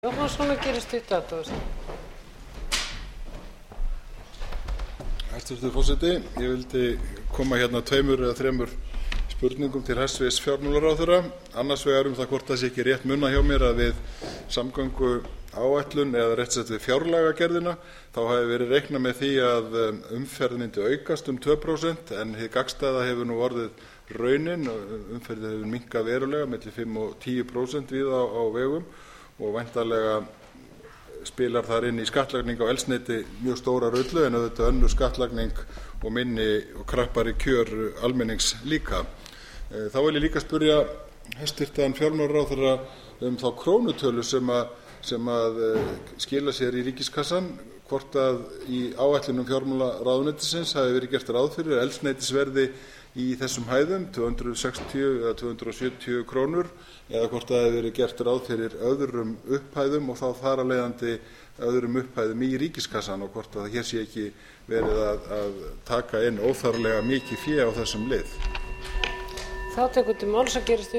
Hæstvirtur forseti, ég vildi koma hérna tveimur eða þremur spurningum til hæstvirts fjármálaráðherra. Annars vegar það hvort það sé ekki rétt munað hjá mér að við samgönguáætlun eða rétt sagt við fjárlagagerðina þá hafi verið reiknað með því að umferð myndi aukast 2% en hið gagnstæða hefur nú orðið raunin. Umferðin hefur minnkað verulega milli 5 og 10% víða á vegum og væntanlega spilar þar inn í skattlagning á eldsneyti mjög stóra rullu en auðvitað önnur skattlagning og minni og krappari kjör almennings líka. Þá vil ég líka spyrja hæstvirtan fjármálaráðherra þá krónutölu sem skila sér í ríkiskassan, hvort að í áætlunum fjármálaráðuneytisins hafi verið gert ráð fyrir eldsneytisverði í þessum hæðum 260 eða 270 krónur eða hvort það hefur verið gert ráð fyrir öðrum upphæðum og þá þar af leiðandi öðrum upphæðum í ríkiskassann og hvort að hér sé ekki verið að taka inn óþarflega mikið fé á þessum lið.